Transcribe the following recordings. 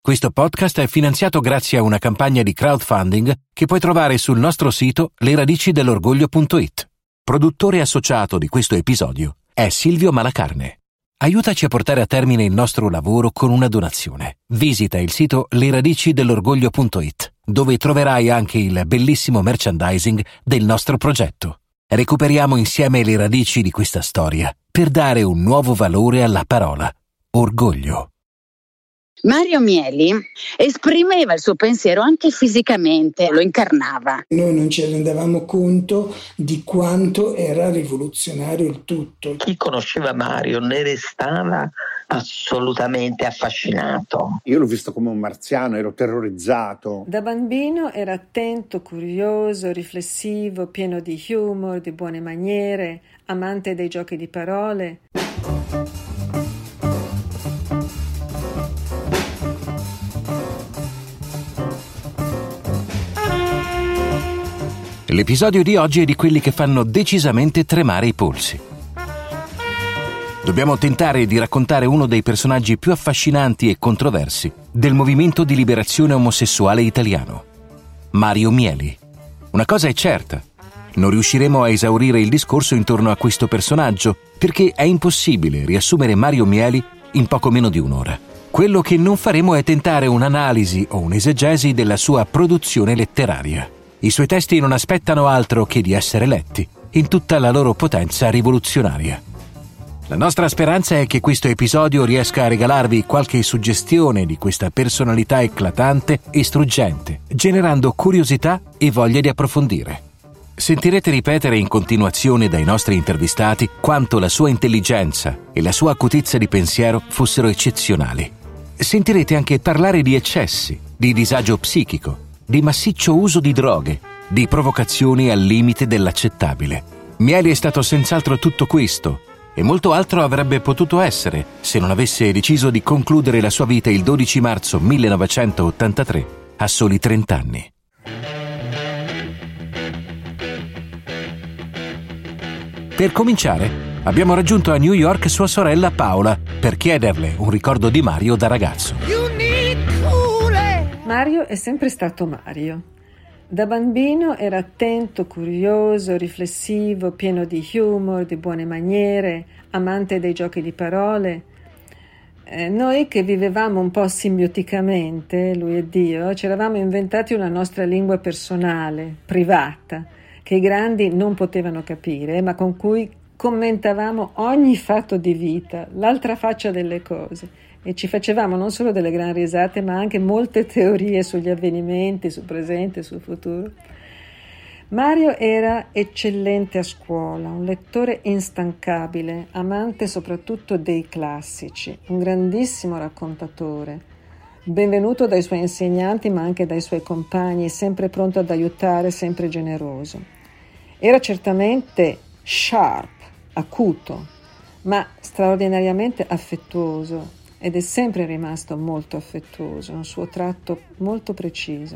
Questo podcast è finanziato grazie a una campagna di crowdfunding che puoi trovare sul nostro sito leradicidelorgoglio.it. Produttore associato di questo episodio è Silvio Malacarne. Aiutaci a portare a termine il nostro lavoro con una donazione. Visita il sito leradicidelorgoglio.it, dove troverai anche il bellissimo merchandising del nostro progetto. Recuperiamo insieme le radici di questa storia per dare un nuovo valore alla parola orgoglio. Mario Mieli esprimeva il suo pensiero anche fisicamente, lo incarnava. Noi non ci rendevamo conto di quanto era rivoluzionario il tutto. Chi conosceva Mario ne restava assolutamente affascinato. Io l'ho visto come un marziano, ero terrorizzato. Da bambino era attento, curioso, riflessivo, pieno di humor, di buone maniere, amante dei giochi di parole. L'episodio di oggi è di quelli che fanno decisamente tremare i polsi. Dobbiamo tentare di raccontare uno dei personaggi più affascinanti e controversi del movimento di liberazione omosessuale italiano, Mario Mieli. Una cosa è certa, non riusciremo a esaurire il discorso intorno a questo personaggio perché è impossibile riassumere Mario Mieli in poco meno di un'ora. Quello che non faremo è tentare un'analisi o un'esegesi della sua produzione letteraria. I suoi testi non aspettano altro che di essere letti, in tutta la loro potenza rivoluzionaria. La nostra speranza è che questo episodio riesca a regalarvi qualche suggestione di questa personalità eclatante e struggente, generando curiosità e voglia di approfondire. Sentirete ripetere in continuazione dai nostri intervistati quanto la sua intelligenza e la sua acutezza di pensiero fossero eccezionali. Sentirete anche parlare di eccessi, di disagio psichico, di massiccio uso di droghe, di provocazioni al limite dell'accettabile. Mieli è stato senz'altro tutto questo, e molto altro avrebbe potuto essere se non avesse deciso di concludere la sua vita il 12 marzo 1983, a soli 30 anni. Per cominciare, abbiamo raggiunto a New York sua sorella Paola per chiederle un ricordo di Mario da ragazzo. Mario è sempre stato Mario. Da bambino era attento, curioso, riflessivo, pieno di humor, di buone maniere, amante dei giochi di parole. Noi che vivevamo un po' simbioticamente, lui ed io, ci eravamo inventati una nostra lingua personale, privata, che i grandi non potevano capire, ma con cui commentavamo ogni fatto di vita, l'altra faccia delle cose. E ci facevamo non solo delle gran risate, ma anche molte teorie sugli avvenimenti, sul presente, sul futuro. Mario era eccellente a scuola, un lettore instancabile, amante soprattutto dei classici, un grandissimo raccontatore, benvenuto dai suoi insegnanti ma anche dai suoi compagni, sempre pronto ad aiutare, sempre generoso. Era certamente sharp, acuto, ma straordinariamente affettuoso. Ed è sempre rimasto molto affettuoso, un suo tratto molto preciso.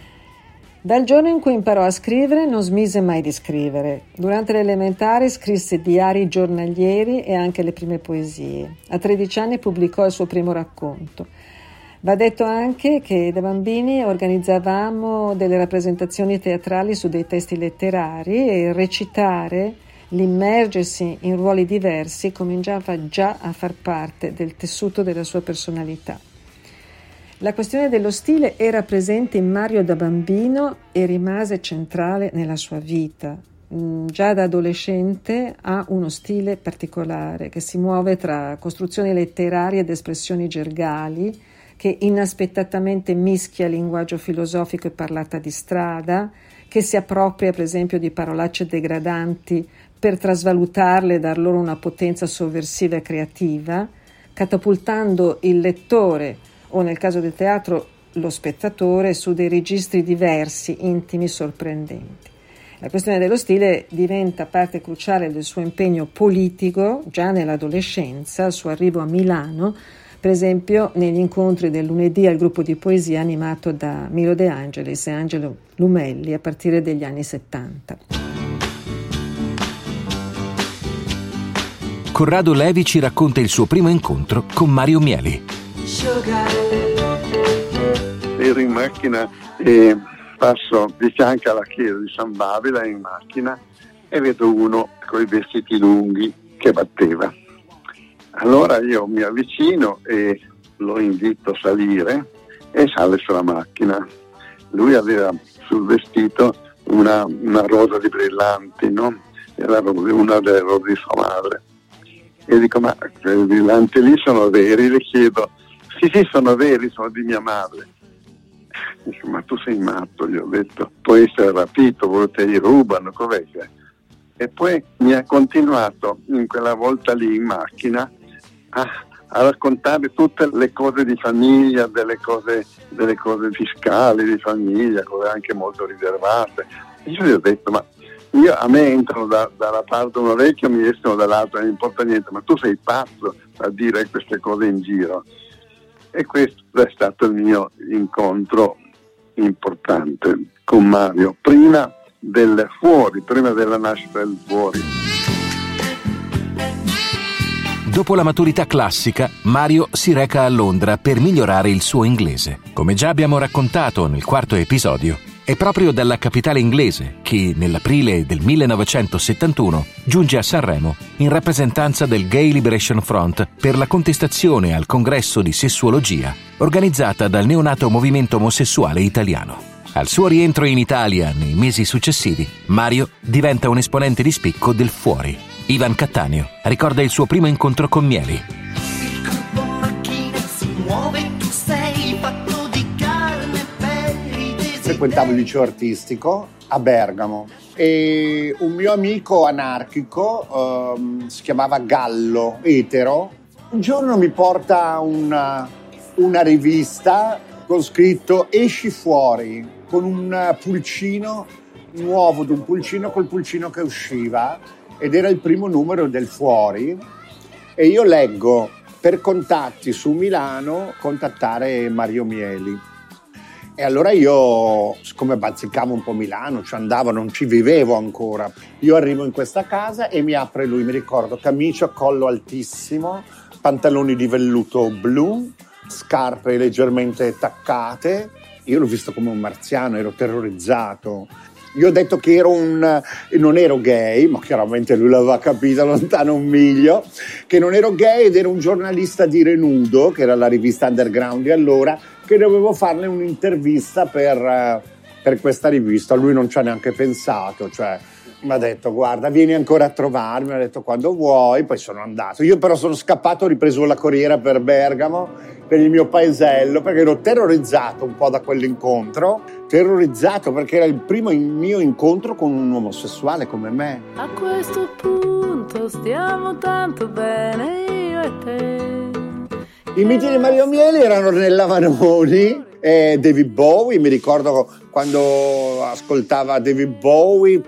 Dal giorno in cui imparò a scrivere non smise mai di scrivere. Durante le elementari scrisse diari giornalieri e anche le prime poesie. A 13 anni pubblicò il suo primo racconto. Va detto anche che da bambini organizzavamo delle rappresentazioni teatrali su dei testi letterari e il recitare, l'immergersi in ruoli diversi cominciava già a far parte del tessuto della sua personalità. La questione dello stile era presente in Mario da bambino e rimase centrale nella sua vita. Già da adolescente ha uno stile particolare che si muove tra costruzioni letterarie ed espressioni gergali, che inaspettatamente mischia linguaggio filosofico e parlata di strada, che si appropria per esempio di parolacce degradanti per trasvalutarle e dar loro una potenza sovversiva e creativa, catapultando il lettore o nel caso del teatro lo spettatore su dei registri diversi, intimi, sorprendenti. La questione dello stile diventa parte cruciale del suo impegno politico già nell'adolescenza, al suo arrivo a Milano, per esempio negli incontri del lunedì al gruppo di poesia animato da Milo De Angelis e Angelo Lumelli a partire degli anni 70. Corrado Levi ci racconta il suo primo incontro con Mario Mieli. ero in macchina e passo di fianco alla chiesa di San Babila in macchina e vedo uno con i vestiti lunghi che batteva. Allora io mi avvicino e lo invito a salire e sale sulla macchina. Lui aveva sul vestito una rosa di brillanti, no? Era una delle rose di sua madre. E dico, ma quei brillanti lì sono veri? Le chiedo, sì, sono veri, sono di mia madre. Dico, ma tu sei matto, gli ho detto, puoi essere rapito, te li rubano, cos'è che? E poi mi ha continuato in quella volta lì in macchina a raccontare tutte le cose di famiglia, delle cose fiscali di famiglia, cose anche molto riservate. Io gli ho detto, ma a me entrano dalla parte un orecchio, mi escono dall'altra, non importa niente, ma tu sei pazzo a dire queste cose in giro. E questo è stato il mio incontro importante con Mario, prima della nascita del Fuori. Dopo la maturità classica, Mario si reca a Londra per migliorare il suo inglese. Come già abbiamo raccontato nel quarto episodio, è proprio dalla capitale inglese che, nell'aprile del 1971, giunge a Sanremo in rappresentanza del Gay Liberation Front per la contestazione al congresso di sessuologia organizzata dal neonato movimento omosessuale italiano. Al suo rientro in Italia nei mesi successivi, Mario diventa un esponente di spicco del Fuori. Ivan Cattaneo ricorda il suo primo incontro con Mieli. Il corpo macchina si muove, tu sei fatto di carne, pelle, frequentavo il liceo artistico a Bergamo e un mio amico anarchico si chiamava Gallo, etero, un giorno mi porta una rivista con scritto "Esci fuori", con un pulcino nuovo, un pulcino col pulcino che usciva, ed era il primo numero del Fuori, e io leggo: per contatti su Milano contattare Mario Mieli. E allora io, siccome bazzicavo un po' Milano, ci andavo, non ci vivevo ancora, io arrivo in questa casa e mi apre lui, mi ricordo, camicia a collo altissimo, pantaloni di velluto blu, scarpe leggermente taccate. Io l'ho visto come un marziano, ero terrorizzato. Io ho detto che non ero gay, ma chiaramente lui l'aveva capito lontano un miglio, che non ero gay ed ero un giornalista di Renudo, che era la rivista underground di allora, che dovevo farle un'intervista per questa rivista. Lui non ci ha neanche pensato, cioè mi ha detto: guarda, vieni ancora a trovarmi, mi ha detto quando vuoi. Poi sono andato, io però sono scappato, ho ripreso la corriera per Bergamo, per il mio paesello, perché ero terrorizzato un po' da quell'incontro, terrorizzato perché era il mio incontro con un omosessuale come me. A questo punto stiamo tanto bene io e te. I miti di Mario Mieli erano Nella Vanoni e David Bowie. Mi ricordo quando ascoltava David Bowie,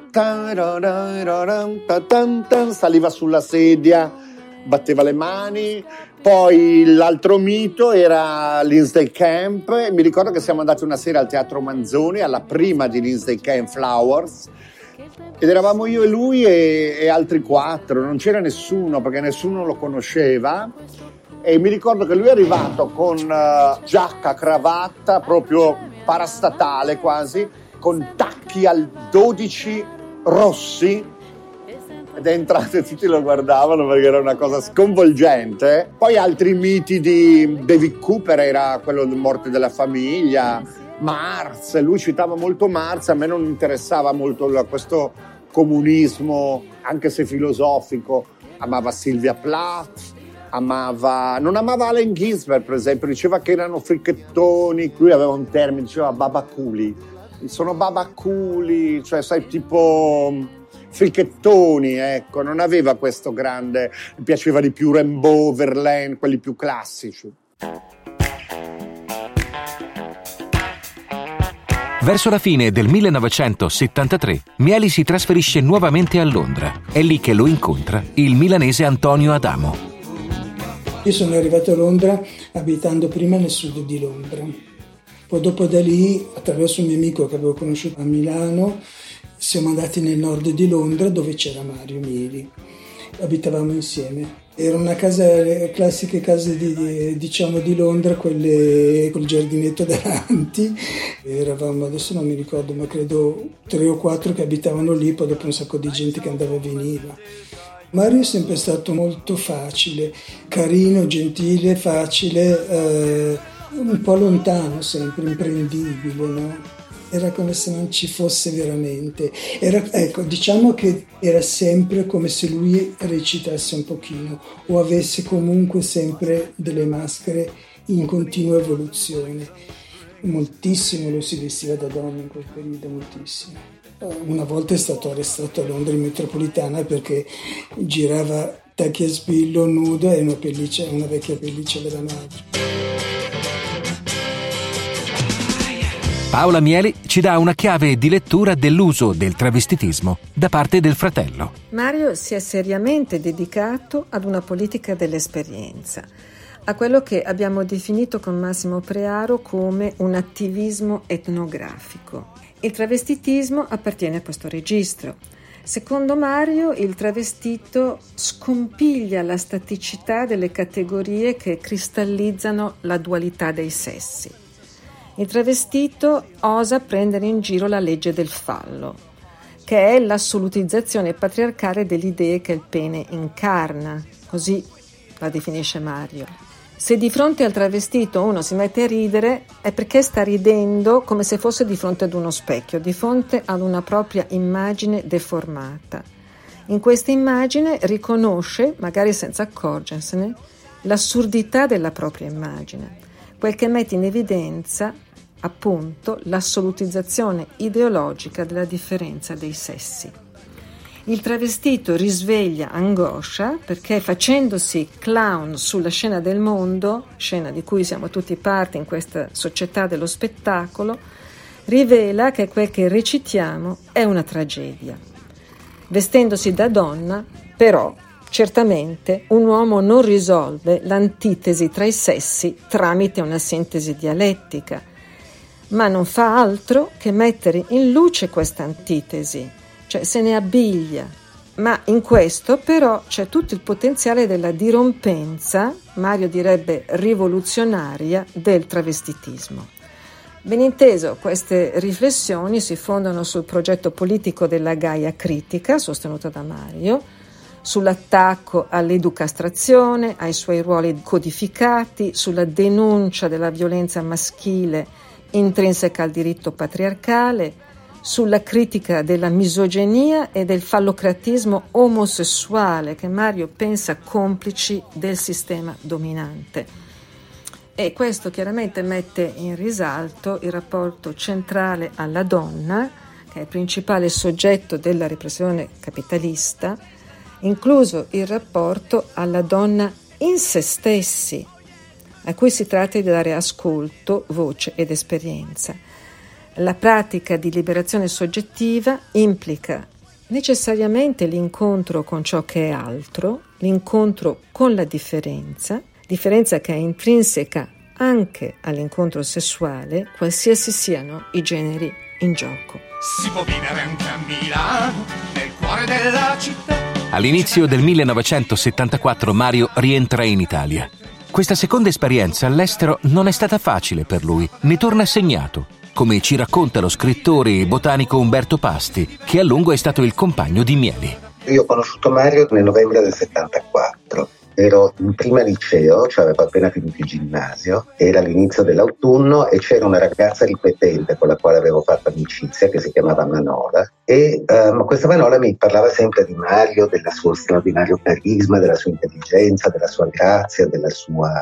saliva sulla sedia, batteva le mani. Poi l'altro mito era Lindsay Camp. Mi ricordo che siamo andati una sera al Teatro Manzoni, alla prima di Lindsay Camp, Flowers, ed eravamo io e lui e altri 4, non c'era nessuno perché nessuno lo conosceva. E mi ricordo che lui è arrivato con giacca, cravatta, proprio parastatale quasi, con tacchi al 12 rossi, ed è entrato e tutti lo guardavano perché era una cosa sconvolgente. Poi altri miti di David Cooper, era quello di Morte della famiglia, Marx, lui citava molto Marx. A me non interessava molto questo comunismo, anche se filosofico. Amava Sylvia Plath, non amava Allen Ginsberg, per esempio, diceva che erano fricchettoni. Lui aveva un termine, diceva babaculi, sono babaculi, cioè sai, tipo fricchettoni, ecco. Non aveva questo grande, mi piaceva di più Rimbaud, Verlaine, quelli più classici. Verso la fine del 1973, Mieli si trasferisce nuovamente a Londra. È lì che lo incontra il milanese Antonio Adamo. Io sono arrivato a Londra abitando prima nel sud di Londra, poi dopo da lì, attraverso un mio amico che avevo conosciuto a Milano, siamo andati nel nord di Londra dove c'era Mario Mieli, abitavamo insieme. Era una casa, le classiche case di Londra, quelle col giardinetto davanti. Eravamo, adesso non mi ricordo, ma credo 3 o 4 che abitavano lì, poi dopo un sacco di gente che andava e veniva. Mario è sempre stato molto facile, carino, gentile, facile, un po' lontano sempre, imprendibile, no? Era come se non ci fosse veramente. Ecco, diciamo che era sempre come se lui recitasse un pochino o avesse comunque sempre delle maschere in continua evoluzione. Moltissimo lo si vestiva da donna in quel periodo, moltissimo. Una volta è stato arrestato a Londra in metropolitana perché girava tacchi a spillo nudo e una vecchia pelliccia della madre. Paola Mieli ci dà una chiave di lettura dell'uso del travestitismo da parte del fratello. Mario si è seriamente dedicato ad una politica dell'esperienza, a quello che abbiamo definito con Massimo Prearo come un attivismo etnografico. Il travestitismo appartiene a questo registro. Secondo Mario, il travestito scompiglia la staticità delle categorie che cristallizzano la dualità dei sessi. Il travestito osa prendere in giro la legge del fallo, che è l'assolutizzazione patriarcale delle idee che il pene incarna, così la definisce Mario. Se di fronte al travestito uno si mette a ridere è perché sta ridendo come se fosse di fronte ad uno specchio, di fronte ad una propria immagine deformata. In questa immagine riconosce, magari senza accorgersene, l'assurdità della propria immagine, quel che mette in evidenza appunto l'assolutizzazione ideologica della differenza dei sessi. Il travestito risveglia angoscia perché facendosi clown sulla scena del mondo, scena di cui siamo tutti parte in questa società dello spettacolo, rivela che quel che recitiamo è una tragedia. Vestendosi da donna, però, certamente un uomo non risolve l'antitesi tra i sessi tramite una sintesi dialettica, ma non fa altro che mettere in luce questa antitesi, cioè se ne abbiglia. Ma in questo però c'è tutto il potenziale della dirompenza, Mario direbbe rivoluzionaria, del travestitismo. Ben inteso, queste riflessioni si fondano sul progetto politico della Gaia Critica, sostenuto da Mario, sull'attacco all'educastrazione, ai suoi ruoli codificati, sulla denuncia della violenza maschile intrinseca al diritto patriarcale, sulla critica della misoginia e del fallocratismo omosessuale che Mario pensa complici del sistema dominante. E questo chiaramente mette in risalto il rapporto centrale alla donna, che è il principale soggetto della repressione capitalista, incluso il rapporto alla donna in se stessi, a cui si tratta di dare ascolto, voce ed esperienza. La pratica di liberazione soggettiva implica necessariamente l'incontro con ciò che è altro, l'incontro con la differenza che è intrinseca anche all'incontro sessuale, qualsiasi siano i generi in gioco. Si può vivere anche a Milano, nel cuore della città. All'inizio del 1974 Mario rientra in Italia. Questa seconda esperienza all'estero non è stata facile per lui, ne torna segnato, come ci racconta lo scrittore e botanico Umberto Pasti, che a lungo è stato il compagno di Mieli. Io ho conosciuto Mario nel novembre del 74. Ero in prima liceo, cioè avevo appena finito il ginnasio, era l'inizio dell'autunno e c'era una ragazza ripetente con la quale avevo fatto amicizia che si chiamava Manola e questa Manola mi parlava sempre di Mario, del suo straordinario carisma, della sua intelligenza, della sua grazia, del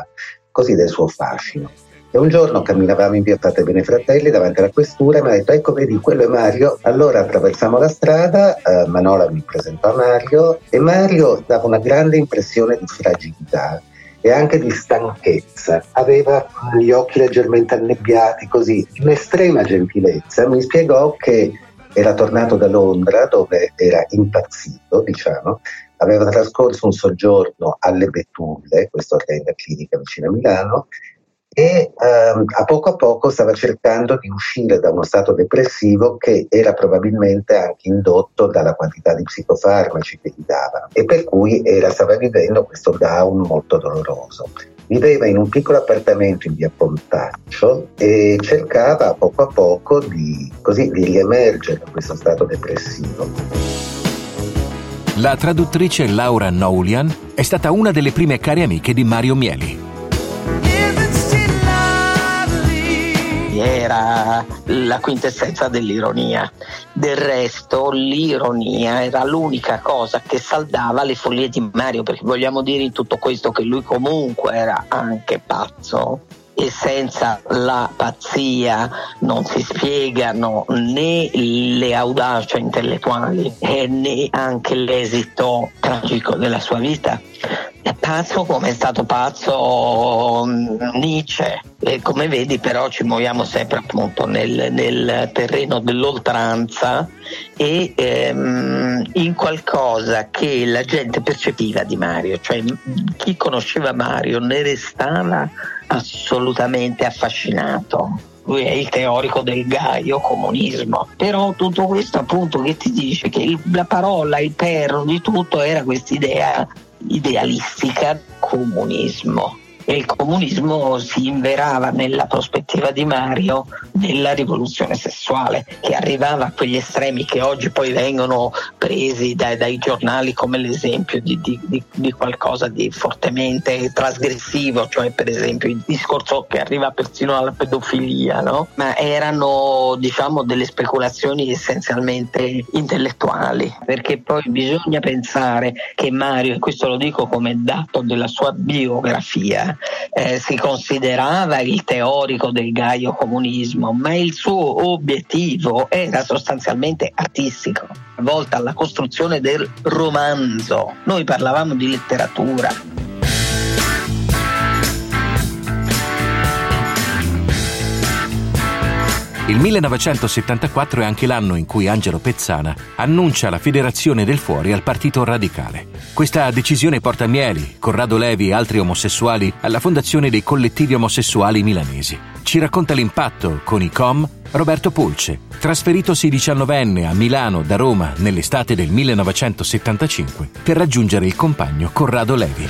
suo fascino. E un giorno camminavamo in via Fate Bene Fratelli davanti alla questura e mi ha detto: ecco, vedi, quello è Mario. Allora attraversiamo la strada, Manola mi presentò a Mario e Mario dava una grande impressione di fragilità e anche di stanchezza. Aveva gli occhi leggermente annebbiati, così, un'estrema gentilezza. Mi spiegò che era tornato da Londra, dove era impazzito, diciamo. Aveva trascorso un soggiorno alle Betulle, questa orrenda clinica vicino a Milano, e a poco stava cercando di uscire da uno stato depressivo che era probabilmente anche indotto dalla quantità di psicofarmaci che gli davano, e per cui stava vivendo questo down molto doloroso. Viveva in un piccolo appartamento in via Pontaccio e cercava a poco di riemergere da questo stato depressivo. La traduttrice Laura Noulian è stata una delle prime care amiche di Mario Mieli. Era la quintessenza dell'ironia. Del resto l'ironia era l'unica cosa che saldava le follie di Mario, perché vogliamo dire in tutto questo che lui comunque era anche pazzo, e senza la pazzia non si spiegano né le audacia intellettuali né anche l'esito tragico della sua vita. È pazzo come è stato pazzo Nietzsche, e come vedi però ci muoviamo sempre appunto nel terreno dell'oltranza e in qualcosa che la gente percepiva di Mario, cioè chi conosceva Mario ne restava assolutamente affascinato. Lui è il teorico del gaio comunismo, però tutto questo appunto che ti dice che la parola, il perno di tutto era quest'idea idealistica comunismo, e il comunismo si inverava nella prospettiva di Mario nella rivoluzione sessuale, che arrivava a quegli estremi che oggi poi vengono presi dai giornali come l'esempio di qualcosa di fortemente trasgressivo, cioè per esempio il discorso che arriva persino alla pedofilia, no? Ma erano delle speculazioni essenzialmente intellettuali, perché poi bisogna pensare che Mario, e questo lo dico come dato della sua biografia, si considerava il teorico del gaio comunismo, ma il suo obiettivo era sostanzialmente artistico, volta alla costruzione del romanzo. Noi parlavamo di letteratura. Il 1974 è anche l'anno in cui Angelo Pezzana annuncia la federazione del fuori al Partito Radicale. Questa decisione porta Mieli, Corrado Levi e altri omosessuali alla fondazione dei collettivi omosessuali milanesi. Ci racconta l'impatto con i COM Roberto Pulce, trasferitosi 19enne a Milano da Roma nell'estate del 1975 per raggiungere il compagno Corrado Levi.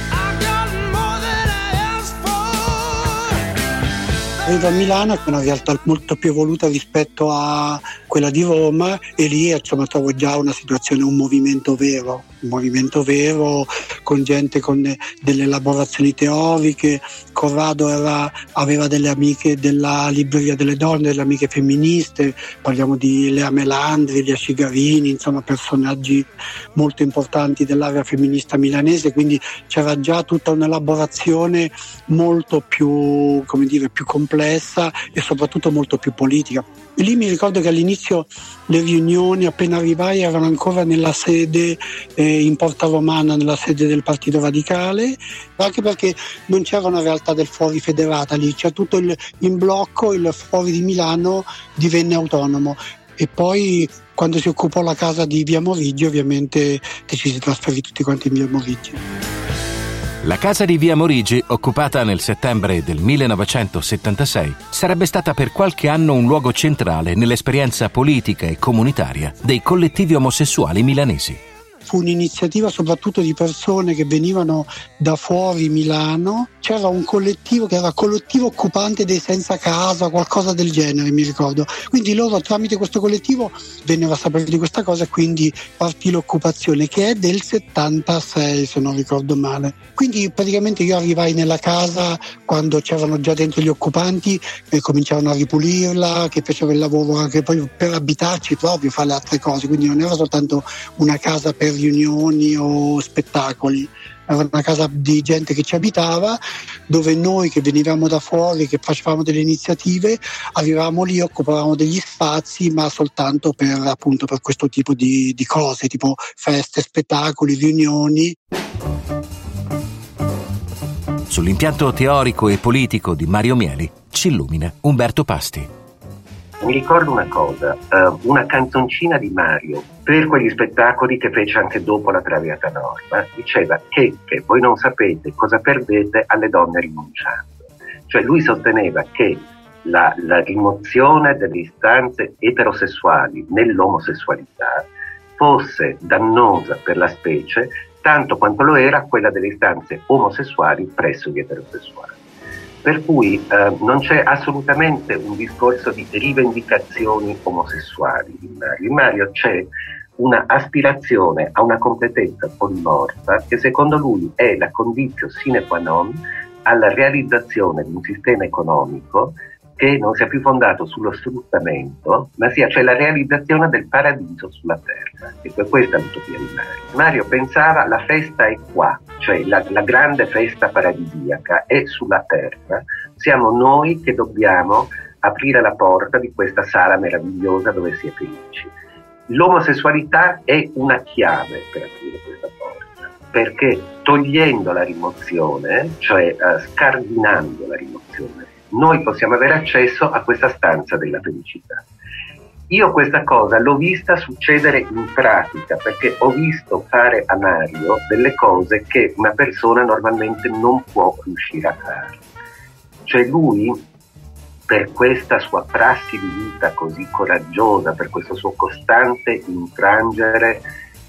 Arrivo a Milano, che è una realtà molto più evoluta rispetto a quella di Roma, e lì trovo già una situazione, un movimento vero con gente con delle elaborazioni teoriche. Corrado aveva delle amiche della Libreria delle Donne, delle amiche femministe, parliamo di Lea Melandri, Lia Cigarini, insomma personaggi molto importanti dell'area femminista milanese, quindi c'era già tutta un'elaborazione molto più, più complessa e soprattutto molto più politica. E lì mi ricordo che all'inizio le riunioni, appena arrivai, erano ancora nella sede in Porta Romana, nella sede del Partito Radicale, anche perché non c'era una realtà del fuori federata lì, c'è tutto in blocco, il fuori di Milano divenne autonomo. E poi quando si occupò la casa di Via Morigi, ovviamente ci si trasferì tutti quanti in Via Morigi. La casa di Via Morigi, occupata nel settembre del 1976, sarebbe stata per qualche anno un luogo centrale nell'esperienza politica e comunitaria dei collettivi omosessuali milanesi. Fu un'iniziativa soprattutto di persone che venivano da fuori Milano. C'era un collettivo che era collettivo occupante dei senza casa, qualcosa del genere, mi ricordo. Quindi loro tramite questo collettivo vennero a sapere di questa cosa e quindi partì l'occupazione, che è del 76 se non ricordo male. Quindi praticamente io arrivai nella casa quando c'erano già dentro gli occupanti e cominciarono a ripulirla, che fecero il lavoro anche poi per abitarci proprio, fare le altre cose. Quindi non era soltanto una casa per riunioni o spettacoli, era una casa di gente che ci abitava, dove noi che venivamo da fuori, che facevamo delle iniziative, arrivavamo lì, occupavamo degli spazi, ma soltanto per questo tipo di cose, tipo feste, spettacoli, riunioni. Sull'impianto teorico e politico di Mario Mieli ci illumina Umberto Pasti. Mi ricordo una cosa, una canzoncina di Mario per quegli spettacoli che fece anche dopo la Traviata Norma, diceva che voi non sapete cosa perdete alle donne rinunciando. Cioè lui sosteneva che la rimozione delle istanze eterosessuali nell'omosessualità fosse dannosa per la specie tanto quanto lo era quella delle istanze omosessuali presso gli eterosessuali. Per cui non c'è assolutamente un discorso di rivendicazioni omosessuali in Mario c'è una aspirazione a una completezza polimorfa che secondo lui è la conditio sine qua non alla realizzazione di un sistema economico che non sia più fondato sullo sfruttamento, ma sia cioè la realizzazione del paradiso sulla terra. E questa è l'utopia di Mario. Mario pensava la festa è qua, cioè la grande festa paradisiaca è sulla terra, siamo noi che dobbiamo aprire la porta di questa sala meravigliosa dove si è felici. L'omosessualità è una chiave per aprire questa porta, perché togliendo la rimozione, cioè scardinando la rimozione, noi possiamo avere accesso a questa stanza della felicità. Io questa cosa l'ho vista succedere in pratica, perché ho visto fare a Mario delle cose che una persona normalmente non può riuscire a fare. Cioè lui, per questa sua prassi di vita così coraggiosa, per questo suo costante infrangere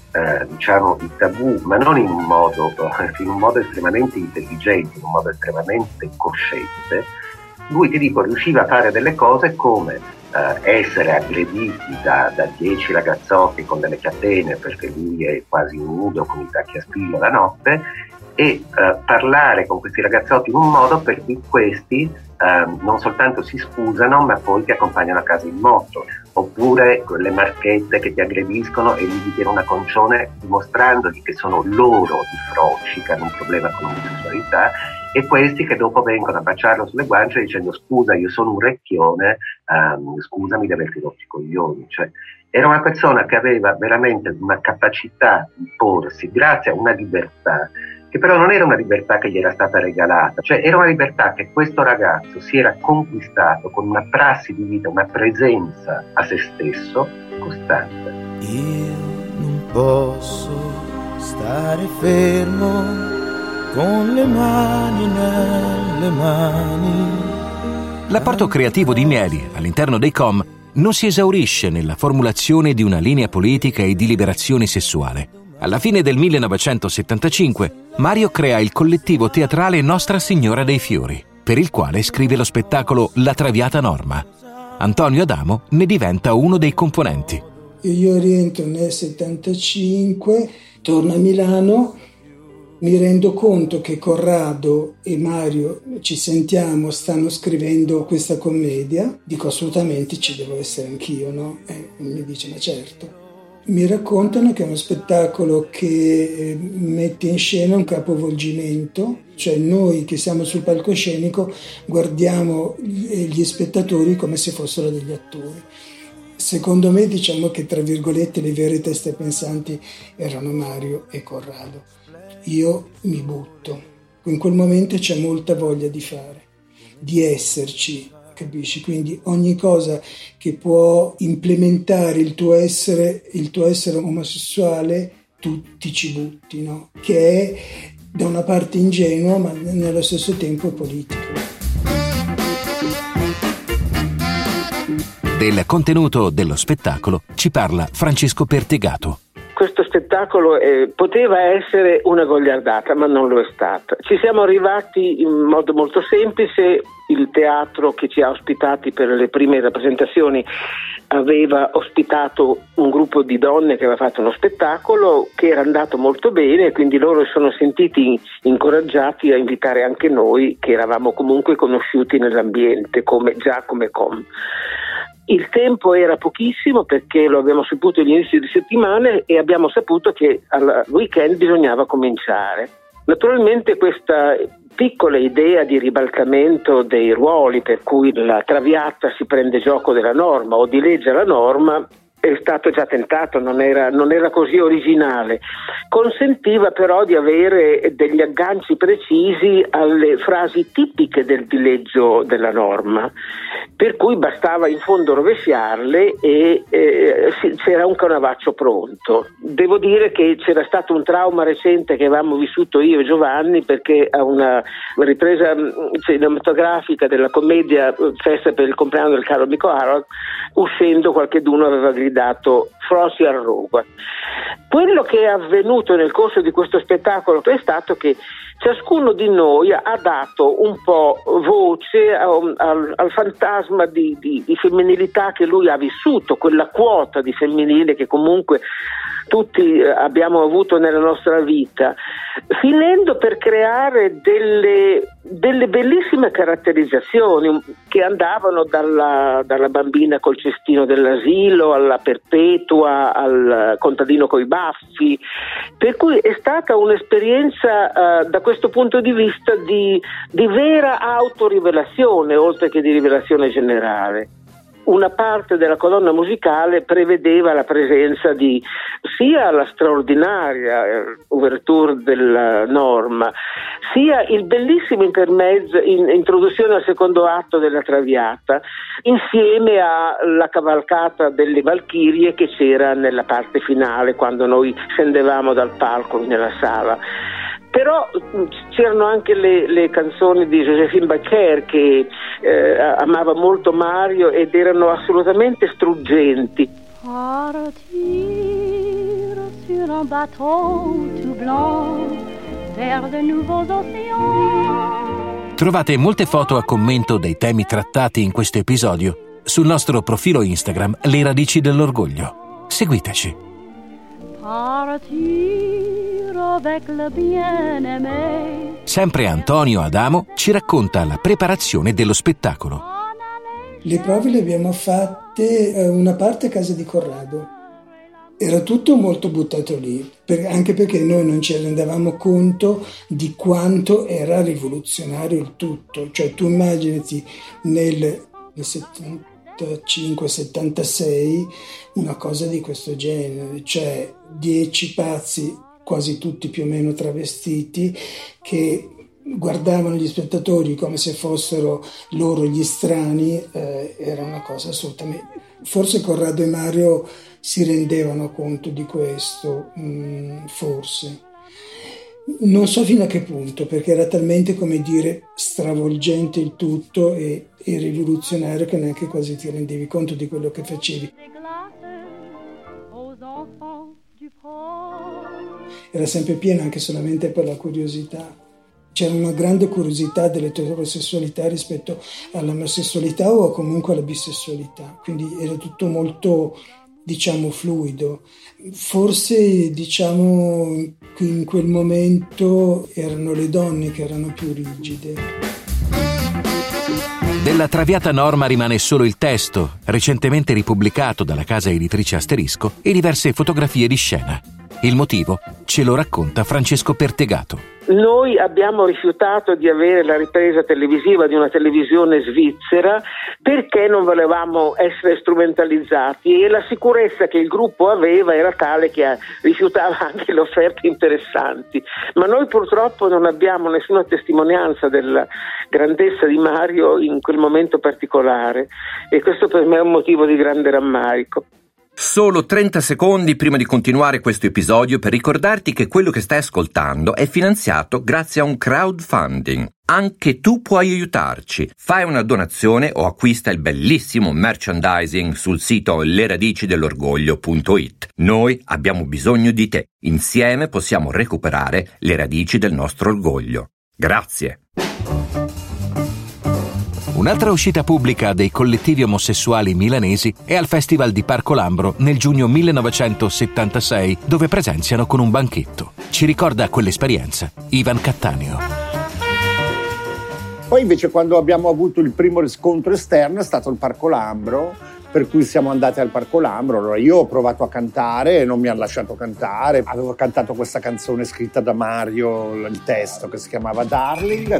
i tabù, ma non in un modo estremamente intelligente, in un modo estremamente cosciente, lui, ti dico, riusciva a fare delle cose come essere aggrediti da 10 ragazzotti con delle catene perché lui è quasi nudo con i tacchi a spillo la notte e parlare con questi ragazzotti in un modo per cui questi non soltanto si scusano ma poi ti accompagnano a casa in moto, oppure le marchette che ti aggrediscono e gli tiene una concione dimostrandogli che sono loro i froci che hanno un problema con l'omosessualità e questi che dopo vengono a baciarlo sulle guance dicendo scusa io sono un recchione, scusami di averti rotto i coglioni. Cioè, era una persona che aveva veramente una capacità di porsi grazie a una libertà che però non era una libertà che gli era stata regalata, cioè era una libertà che questo ragazzo si era conquistato con una prassi di vita, una presenza a se stesso costante. Io non posso stare fermo con le mani nelle mani. L'apporto creativo di Mieli all'interno dei Com non si esaurisce nella formulazione di una linea politica e di liberazione sessuale. Alla fine del 1975, Mario crea il collettivo teatrale Nostra Signora dei Fiori, per il quale scrive lo spettacolo La Traviata Norma. Antonio Adamo ne diventa uno dei componenti. Io rientro nel 75, torno a Milano, mi rendo conto che Corrado e Mario ci sentiamo, stanno scrivendo questa commedia, dico assolutamente ci devo essere anch'io, no? Mi dice ma certo. Mi raccontano che è uno spettacolo che mette in scena un capovolgimento, cioè noi che siamo sul palcoscenico guardiamo gli spettatori come se fossero degli attori. Secondo me diciamo che tra virgolette le vere teste pensanti erano Mario e Corrado. Io mi butto, in quel momento c'è molta voglia di fare, di esserci, capisci? Quindi ogni cosa che può implementare il tuo essere omosessuale, tu ti ci butti, no? Che è da una parte ingenuo ma nello stesso tempo politico. Del contenuto dello spettacolo ci parla Francesco Pertegato. Questo spettacolo poteva essere una goliardata, ma non lo è stata. Ci siamo arrivati in modo molto semplice. Il teatro che ci ha ospitati per le prime rappresentazioni aveva ospitato un gruppo di donne che aveva fatto uno spettacolo che era andato molto bene, quindi loro si sono sentiti incoraggiati a invitare anche noi, che eravamo comunque conosciuti nell'ambiente come Com. Il tempo era pochissimo perché lo abbiamo saputo agli inizi di settimane e abbiamo saputo che al weekend bisognava cominciare. Naturalmente questa piccola idea di ribaltamento dei ruoli per cui la Traviata si prende gioco della norma o dileggia la norma è stato già tentato, non era così originale. Consentiva però di avere degli agganci precisi alle frasi tipiche del dileggio della norma per cui bastava in fondo rovesciarle e c'era un canavaccio pronto. Devo dire che c'era stato un trauma recente che avevamo vissuto io e Giovanni, perché a una ripresa cinematografica della commedia Festa per il compleanno del caro amico Harold, uscendo qualcheduno aveva gridato Frosty al rogo. Quello che è avvenuto nel corso di questo spettacolo è stato che ciascuno di noi ha dato un po' voce al fantasma di femminilità che lui ha vissuto, quella quota di femminile che comunque tutti abbiamo avuto nella nostra vita, finendo per creare delle bellissime caratterizzazioni che andavano dalla bambina col cestino dell'asilo alla Perpetua, al contadino coi baffi, per cui è stata un'esperienza da questo punto di vista di vera autorivelazione, oltre che di rivelazione generale. Una parte della colonna musicale prevedeva la presenza di sia la straordinaria ouverture della Norma, sia il bellissimo intermezzo introduzione al secondo atto della Traviata, insieme alla cavalcata delle Valchirie che c'era nella parte finale quando noi scendevamo dal palco nella sala. Però c'erano anche le canzoni di Joséphine Baker che amava molto Mario ed erano assolutamente struggenti. Partir sur un bateau tout blanc vers de nouveaux océans. Trovate molte foto a commento dei temi trattati in questo episodio sul nostro profilo Instagram Le Radici dell'Orgoglio. Seguiteci. Sempre Antonio Adamo ci racconta la preparazione dello spettacolo. Le prove le abbiamo fatte una parte a casa di Corrado. Era tutto molto buttato lì, anche perché noi non ci rendevamo conto di quanto era rivoluzionario il tutto. Cioè tu immaginati nel 75-76 una cosa di questo genere, cioè 10 pazzi, quasi tutti più o meno travestiti, che guardavano gli spettatori come se fossero loro gli strani. Era una cosa assolutamente... Forse Corrado e Mario si rendevano conto di questo, forse. Non so fino a che punto, perché era talmente, come dire, stravolgente il tutto e rivoluzionario che neanche quasi ti rendevi conto di quello che facevi. Era sempre piena anche solamente per la curiosità. C'era una grande curiosità dell'eterosessualità rispetto all'omosessualità o comunque alla bisessualità, quindi era tutto molto, diciamo, fluido. Forse, diciamo, in quel momento erano le donne che erano più rigide. Della Traviata Norma rimane solo il testo, recentemente ripubblicato dalla casa editrice Asterisco, e diverse fotografie di scena. Il motivo ce lo racconta Francesco Pertegato. Noi abbiamo rifiutato di avere la ripresa televisiva di una televisione svizzera perché non volevamo essere strumentalizzati, e la sicurezza che il gruppo aveva era tale che rifiutava anche le offerte interessanti. Ma noi purtroppo non abbiamo nessuna testimonianza della grandezza di Mario in quel momento particolare, e questo per me è un motivo di grande rammarico. Solo 30 secondi prima di continuare questo episodio per ricordarti che quello che stai ascoltando è finanziato grazie a un crowdfunding. Anche tu puoi aiutarci. Fai una donazione o acquista il bellissimo merchandising sul sito leradicidell'orgoglio.it. Noi abbiamo bisogno di te. Insieme possiamo recuperare le radici del nostro orgoglio. Grazie. Un'altra uscita pubblica dei collettivi omosessuali milanesi è al Festival di Parco Lambro nel giugno 1976, dove presenziano con un banchetto. Ci ricorda quell'esperienza Ivan Cattaneo. Poi invece quando abbiamo avuto il primo riscontro esterno è stato il Parco Lambro, per cui siamo andati al Parco Lambro. Allora io ho provato a cantare e non mi hanno lasciato cantare. Avevo cantato questa canzone scritta da Mario, il testo, che si chiamava Darling.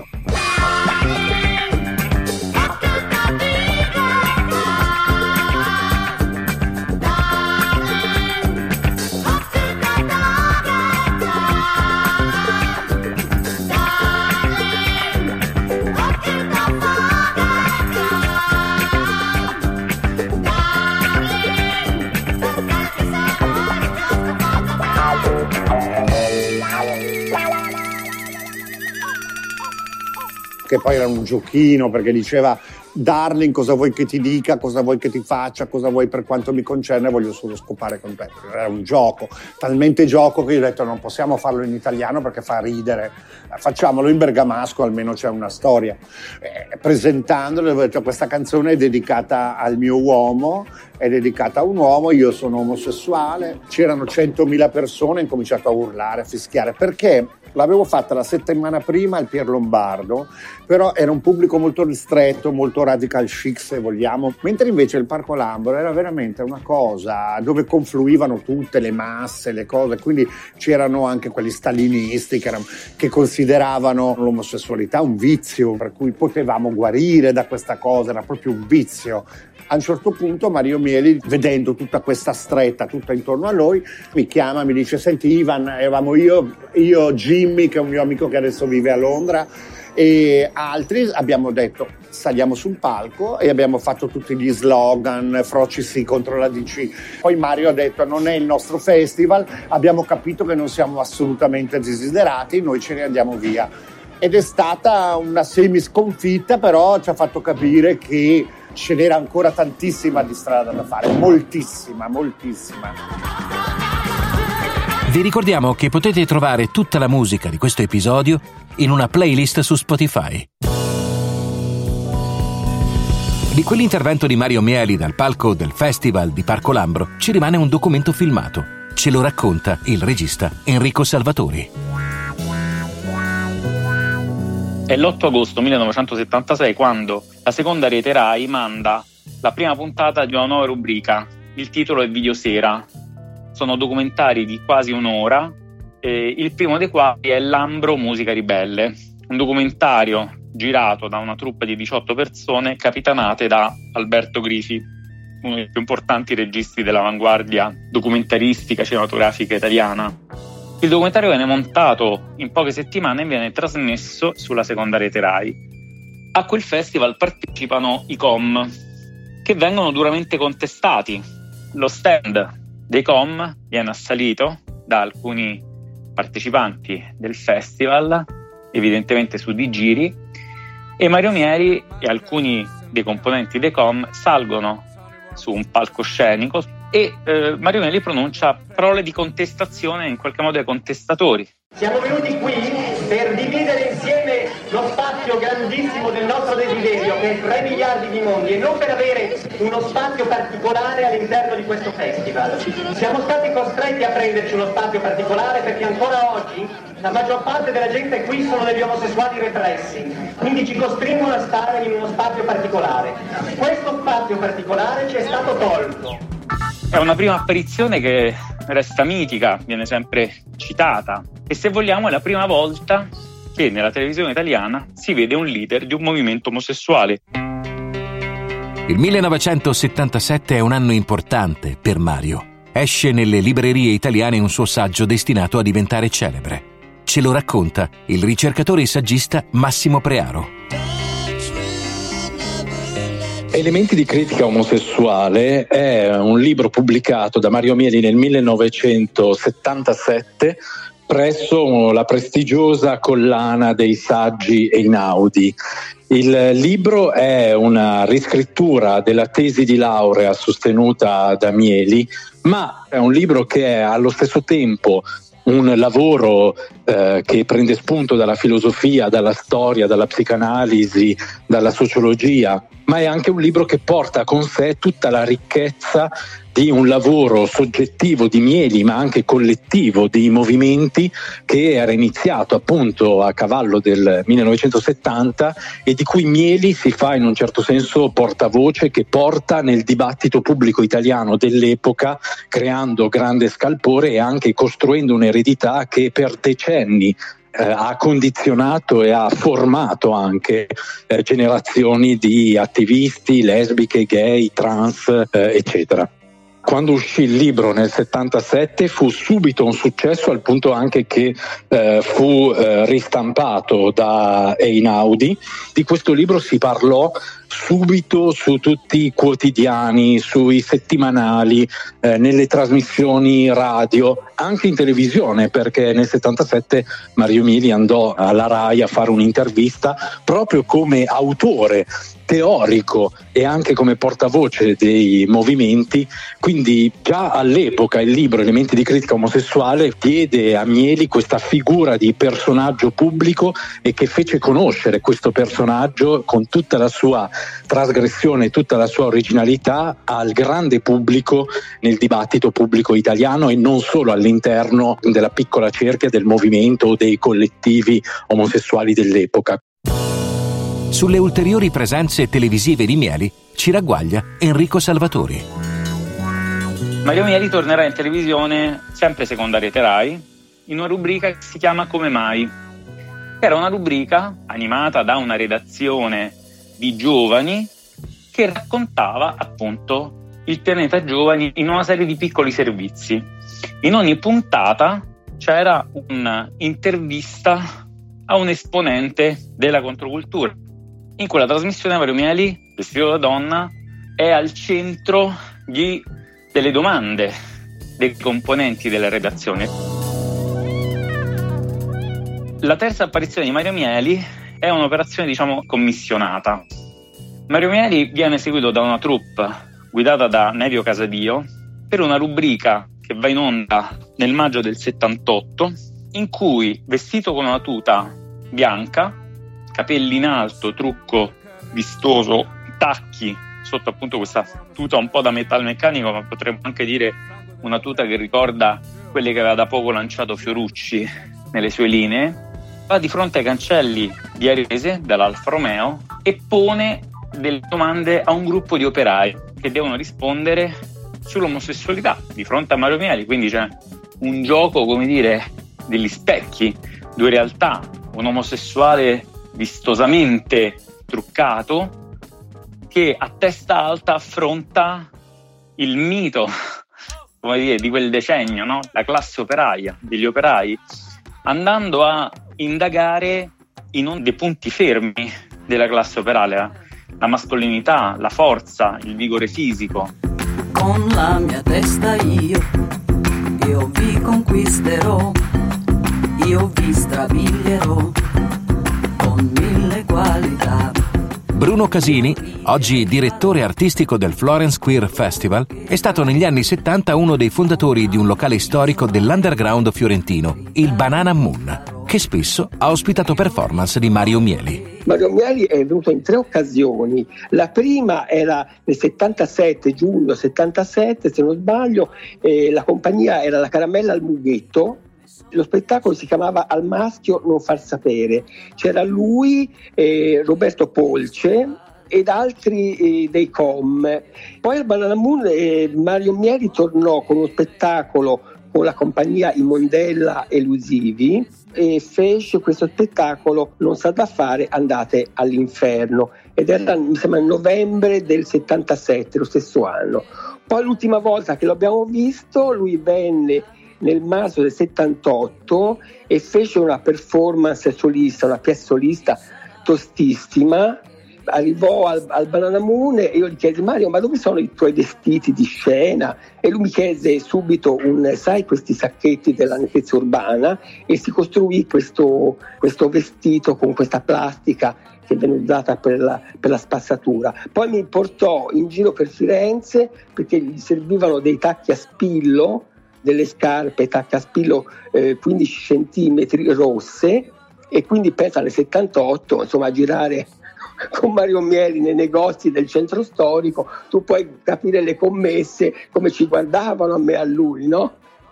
che poi era un giochino perché diceva: Darling, cosa vuoi che ti dica, cosa vuoi che ti faccia, cosa vuoi per quanto mi concerne, voglio solo scopare con te. Era un gioco, talmente gioco che io ho detto non possiamo farlo in italiano perché fa ridere, facciamolo in bergamasco, almeno c'è una storia. Presentandolo ho detto: questa canzone è dedicata al mio uomo, è dedicata a un uomo, io sono omosessuale. C'erano 100.000 persone, ho incominciato a urlare, a fischiare, perché l'avevo fatta la settimana prima al Pier Lombardo, però era un pubblico molto ristretto, molto radical chic se vogliamo, mentre invece il Parco Lambro era veramente una cosa dove confluivano tutte le masse, le cose, quindi c'erano anche quelli stalinisti che consideravano l'omosessualità un vizio, per cui potevamo guarire da questa cosa, era proprio un vizio. A un certo punto Mario Mieli, vedendo tutta questa stretta tutta intorno a lui, mi chiama, mi dice: senti Ivan, eravamo io, Jimmy, che è un mio amico che adesso vive a Londra, e altri, abbiamo detto saliamo sul palco e abbiamo fatto tutti gli slogan, Froci sì contro la DC. Poi Mario ha detto: non è il nostro festival, abbiamo capito che non siamo assolutamente desiderati, noi ce ne andiamo via. Ed è stata una semi sconfitta, però ci ha fatto capire che ce n'era ancora tantissima di strada da fare, moltissima. Vi ricordiamo che potete trovare tutta la musica di questo episodio in una playlist su Spotify. Di quell'intervento di Mario Mieli dal palco del Festival di Parco Lambro ci rimane un documento filmato. Ce lo racconta il regista Enrico Salvatori. È l'8 agosto 1976 quando la seconda rete Rai manda la prima puntata di una nuova rubrica. Il titolo è Videosera. Sono documentari di quasi un'ora, il primo dei quali è Lambro Musica Ribelle, un documentario girato da una troupe di 18 persone capitanate da Alberto Grisi, uno dei più importanti registi dell'avanguardia documentaristica cinematografica italiana. Il documentario viene montato in poche settimane e viene trasmesso sulla seconda rete Rai. A quel festival partecipano i Com, che vengono duramente contestati. Lo stand dei Com viene assalito da alcuni partecipanti del festival, evidentemente su di giri, e Mario Mieli e alcuni dei componenti dei Com salgono su un palcoscenico e Mario Mieli pronuncia parole di contestazione in qualche modo ai contestatori. Siamo venuti qui per dividere insieme lo spazio grandissimo del nostro desiderio, che è 3 miliardi di mondi, e non per avere uno spazio particolare all'interno di questo festival. Siamo stati costretti a prenderci uno spazio particolare perché ancora oggi la maggior parte della gente qui sono degli omosessuali repressi, quindi ci costringono a stare in uno spazio particolare. Questo spazio particolare ci è stato tolto. È una prima apparizione che resta mitica, viene sempre citata, e se vogliamo è la prima volta che nella televisione italiana si vede un leader di un movimento omosessuale. Il 1977 è un anno importante per Mario. Esce nelle librerie italiane un suo saggio destinato a diventare celebre. Ce lo racconta il ricercatore e saggista Massimo Prearo. Elementi di critica omosessuale è un libro pubblicato da Mario Mieli nel 1977 presso la prestigiosa collana dei saggi Einaudi. Il libro è una riscrittura della tesi di laurea sostenuta da Mieli, ma è un libro che è allo stesso tempo un lavoro che prende spunto dalla filosofia, dalla storia, dalla psicanalisi, dalla sociologia, ma è anche un libro che porta con sé tutta la ricchezza di un lavoro soggettivo di Mieli, ma anche collettivo di movimenti che era iniziato appunto a cavallo del 1970 e di cui Mieli si fa in un certo senso portavoce, che porta nel dibattito pubblico italiano dell'epoca, creando grande scalpore e anche costruendo un'eredità che per decenni ha condizionato e ha formato anche generazioni di attivisti, lesbiche, gay, trans, eccetera. Quando uscì il libro nel 77 fu subito un successo, al punto anche che fu ristampato da Einaudi. Di questo libro si parlò subito su tutti i quotidiani, sui settimanali, nelle trasmissioni radio, anche in televisione, perché nel 77 Mario Mieli andò alla Rai a fare un'intervista proprio come autore teorico e anche come portavoce dei movimenti. Quindi già all'epoca il libro Elementi di critica omosessuale diede a Mieli questa figura di personaggio pubblico e che fece conoscere questo personaggio con tutta la sua trasgressione, tutta la sua originalità al grande pubblico nel dibattito pubblico italiano e non solo all'interno della piccola cerchia del movimento o dei collettivi omosessuali dell'epoca. Sulle ulteriori presenze televisive di Mieli ci ragguaglia Enrico Salvatori. Mario Mieli tornerà in televisione, sempre seconda rete Rai, in una rubrica che si chiama Come Mai, che era una rubrica animata da una redazione di giovani che raccontava appunto il pianeta giovani in una serie di piccoli servizi. In ogni puntata c'era un'intervista a un esponente della controcultura. In quella trasmissione Mario Mieli, vestito da donna, è al centro delle domande dei componenti della redazione. La terza apparizione di Mario Mieli è un'operazione, commissionata. Mario Mieli viene seguito da una troupe guidata da Nevio Casadio per una rubrica che va in onda nel maggio del 78, in cui, vestito con una tuta bianca, capelli in alto, trucco vistoso, tacchi sotto appunto questa tuta un po' da metalmeccanico, ma potremmo anche dire una tuta che ricorda quelle che aveva da poco lanciato Fiorucci nelle sue linee, va di fronte ai cancelli di Arese dall'Alfa Romeo e pone delle domande a un gruppo di operai che devono rispondere sull'omosessualità di fronte a Mario Mieli. Quindi c'è un gioco, degli specchi, due realtà: un omosessuale vistosamente truccato che a testa alta affronta il mito di quel decennio, no? La classe operaia, degli operai, andando a indagare in dei punti fermi della classe operaia: la mascolinità, la forza, il vigore fisico. Con la mia testa io vi conquisterò, io vi strabilierò con mille qualità. Bruno Casini, oggi direttore artistico del Florence Queer Festival, è stato negli anni 70 uno dei fondatori di un locale storico dell'underground fiorentino, il Banana Moon, che spesso ha ospitato performance di Mario Mieli. Mario Mieli è venuto in 3 occasioni. La prima era nel 77, giugno 77, se non sbaglio, la compagnia era la Caramella al Mughetto. Lo spettacolo si chiamava Al maschio non far sapere. C'era lui, Roberto Polce ed altri dei Com. Poi al Banana Moon Mario Mieli tornò con uno spettacolo con la compagnia I Mondella Elusivi e fece questo spettacolo Non sa da fare, andate all'inferno, ed era, mi sembra, novembre del 77, lo stesso anno. Poi l'ultima volta che lo abbiamo visto lui venne nel marzo del 78 e fece una performance solista, una pièce solista tostissima. Arrivò al Banana Moon e io gli chiesi: Mario, ma dove sono i tuoi vestiti di scena? E lui mi chiese subito sai, questi sacchetti della nettezza urbana, e si costruì questo vestito con questa plastica che venne usata per la spazzatura. Poi mi portò in giro per Firenze perché gli servivano dei tacchi a spillo, delle scarpe tacchi a spillo 15 centimetri rosse, e quindi pensa nel 78, insomma, a girare con Mario Mieli nei negozi del centro storico, tu puoi capire le commesse come ci guardavano a me e a lui, no?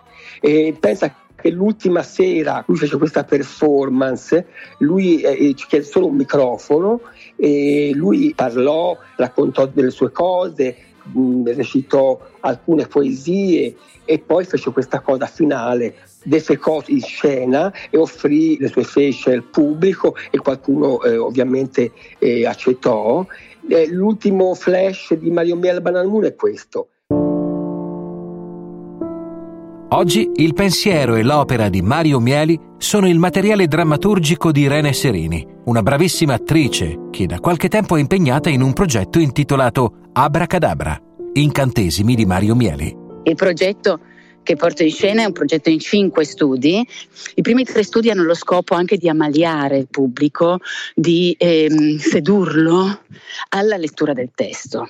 E pensa che l'ultima sera lui fece questa performance, lui ci chiese solo un microfono e lui parlò, raccontò delle sue cose, recitò alcune poesie e poi fece questa cosa finale, defecò in scena e offrì le sue feci al pubblico e qualcuno ovviamente accettò. L'ultimo flash di Mario Mieli al Banana Moon è questo. Oggi il pensiero e l'opera di Mario Mieli sono il materiale drammaturgico di Irene Serini, una bravissima attrice che da qualche tempo è impegnata in un progetto intitolato Abracadabra, incantesimi di Mario Mieli. Il progetto che porto in scena è un progetto in 5 studi. I primi 3 studi hanno lo scopo anche di ammaliare il pubblico, di sedurlo alla lettura del testo.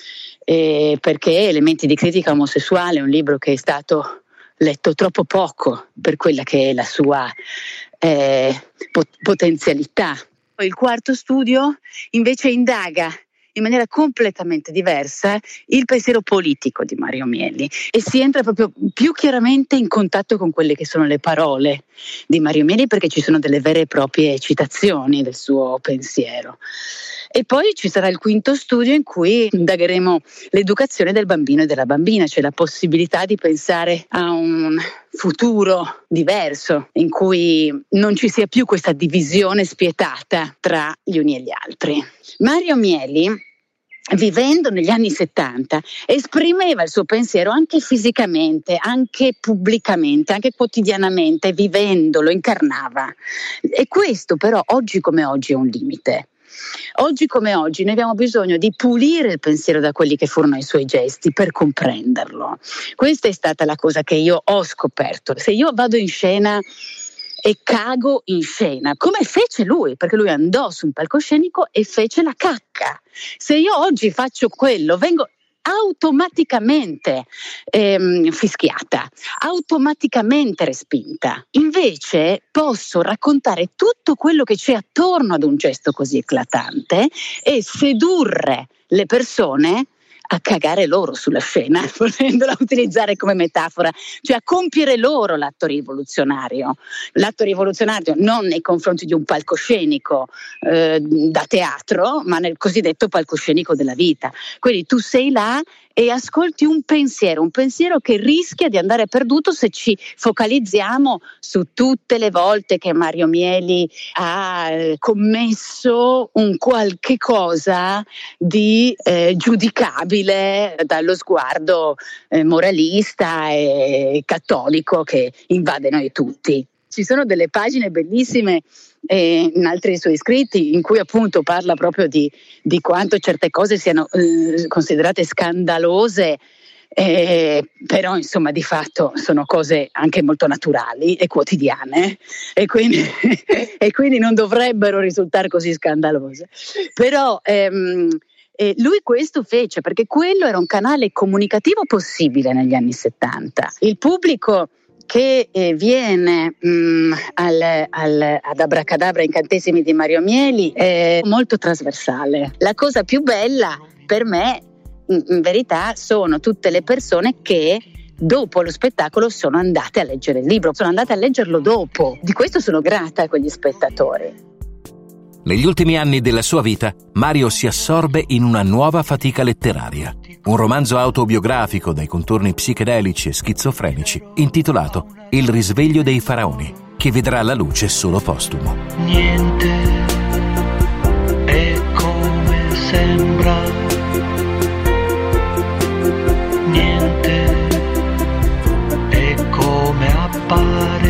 Perché Elementi di critica omosessuale è un libro che è stato letto troppo poco per quella che è la sua potenzialità. Il 4° studio invece indaga in maniera completamente diversa il pensiero politico di Mario Mieli e si entra proprio più chiaramente in contatto con quelle che sono le parole di Mario Mieli, perché ci sono delle vere e proprie citazioni del suo pensiero. E poi ci sarà il 5° studio in cui indagheremo l'educazione del bambino e della bambina, cioè la possibilità di pensare a un futuro diverso in cui non ci sia più questa divisione spietata tra gli uni e gli altri. Mario Mieli, vivendo negli anni 70, esprimeva il suo pensiero anche fisicamente, anche pubblicamente, anche quotidianamente, vivendo, lo incarnava. E questo però oggi come oggi è un limite. Oggi come oggi noi abbiamo bisogno di pulire il pensiero da quelli che furono i suoi gesti per comprenderlo. Questa è stata la cosa che io ho scoperto. Se io vado in scena e cago in scena, come fece lui, perché lui andò su un palcoscenico e fece la cacca. Se io oggi faccio quello, vengo automaticamente fischiata, automaticamente respinta. Invece posso raccontare tutto quello che c'è attorno ad un gesto così eclatante e sedurre le persone a cagare loro sulla scena, potendola utilizzare come metafora, cioè a compiere loro l'atto rivoluzionario non nei confronti di un palcoscenico da teatro, ma nel cosiddetto palcoscenico della vita. Quindi tu sei là e ascolti un pensiero che rischia di andare perduto se ci focalizziamo su tutte le volte che Mario Mieli ha commesso un qualche cosa di giudicabile dallo sguardo moralista e cattolico che invade noi tutti. Ci sono delle pagine bellissime in altri suoi scritti in cui appunto parla proprio di quanto certe cose siano considerate scandalose, però insomma di fatto sono cose anche molto naturali e quotidiane e quindi non dovrebbero risultare così scandalose. Però lui questo fece perché quello era un canale comunicativo possibile negli anni 70. Il pubblico che viene ad Abracadabra, incantesimi di Mario Mieli, è molto trasversale. La cosa più bella per me in verità sono tutte le persone che dopo lo spettacolo sono andate a leggere il libro, sono andate a leggerlo dopo. Di questo sono grata a quegli spettatori. Negli ultimi anni della sua vita, Mario si assorbe in una nuova fatica letteraria. Un romanzo autobiografico dai contorni psichedelici e schizofrenici, intitolato Il risveglio dei faraoni, che vedrà la luce solo postumo. Niente è come sembra, niente è come appare.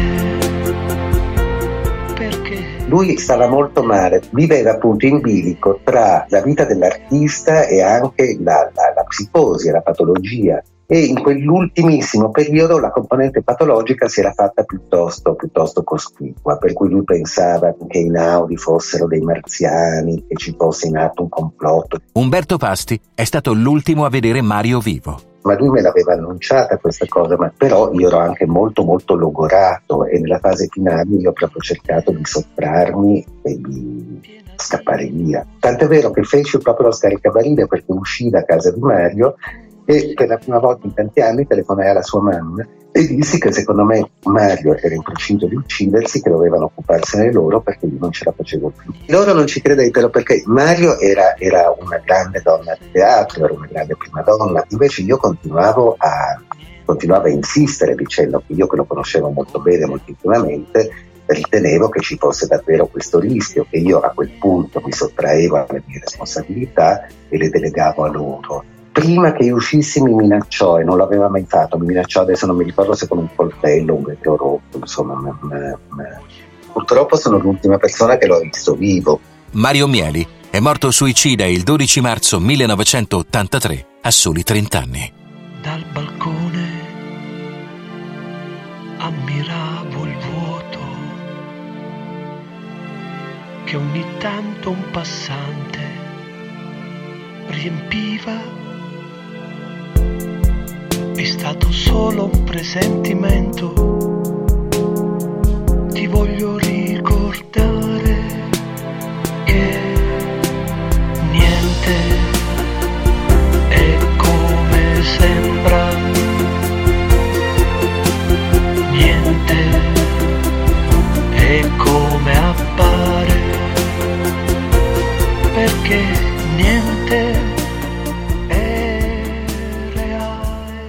Lui stava molto male, viveva appunto in bilico tra la vita dell'artista e anche la psicosi, la patologia. E in quell'ultimissimo periodo la componente patologica si era fatta piuttosto cospicua, per cui lui pensava che i Naudi fossero dei marziani, che ci fosse in atto un complotto. Umberto Pasti è stato l'ultimo a vedere Mario vivo. Ma lui me l'aveva annunciata questa cosa, ma però io ero anche molto logorato e nella fase finale io ho proprio cercato di sottrarmi e di scappare via. Tant'è vero che feci proprio lo scaricabarile perché uscì da casa di Mario e per la prima volta in tanti anni telefonai alla sua mamma e dissi che secondo me Mario era in procinto di uccidersi, che dovevano occuparsene loro perché io non ce la facevo più. Loro non ci credettero perché Mario era una grande donna di teatro, era una grande prima donna, invece io continuavo a insistere dicendo che io, che lo conoscevo molto bene, molto intimamente, ritenevo che ci fosse davvero questo rischio, che io a quel punto mi sottraevo alle mie responsabilità e le delegavo a loro. prima che io uscissi mi minacciò, e non l'aveva mai fatto, mi minacciò, adesso non mi ricordo se con un coltello, un vetro rotto, insomma. Purtroppo sono l'ultima persona che l'ho visto vivo. Mario Mieli è morto suicida il 12 marzo 1983 a soli 30 anni. Dal balcone ammiravo il vuoto che ogni tanto un passante riempiva. È stato solo un presentimento, ti voglio ricordare che niente è come sembra, niente è come appare, perché niente è reale.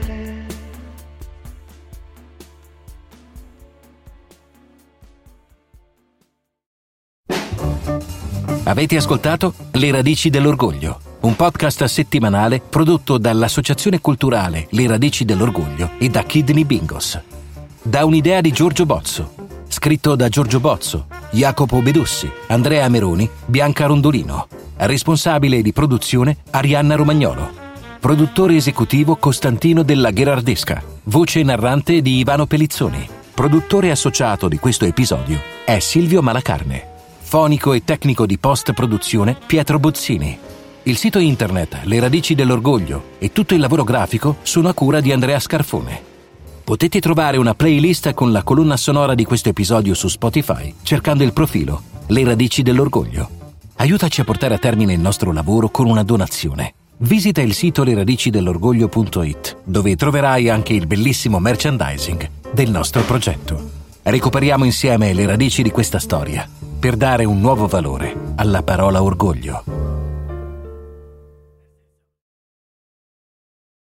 Avete ascoltato Le radici dell'orgoglio, un podcast settimanale prodotto dall'Associazione Culturale Le Radici dell'Orgoglio e da Kidney Bingos. Da un'idea di Giorgio Bozzo, scritto da Giorgio Bozzo, Jacopo Bedussi, Andrea Meroni, Bianca Rondolino. Responsabile di produzione Arianna Romagnolo. Produttore esecutivo Costantino della Gherardesca. Voce narrante di Ivano Pelizzoni. Produttore associato di questo episodio è Silvio Malacarne. Fonico e tecnico di post-produzione Pietro Bozzini. Il sito internet Le Radici dell'Orgoglio e tutto il lavoro grafico sono a cura di Andrea Scarfone. Potete trovare una playlist con la colonna sonora di questo episodio su Spotify cercando il profilo Le Radici dell'Orgoglio. Aiutaci a portare a termine il nostro lavoro con una donazione. Visita il sito leradicidelorgoglio.it, dove troverai anche il bellissimo merchandising del nostro progetto. Recuperiamo insieme le radici di questa storia per dare un nuovo valore alla parola orgoglio.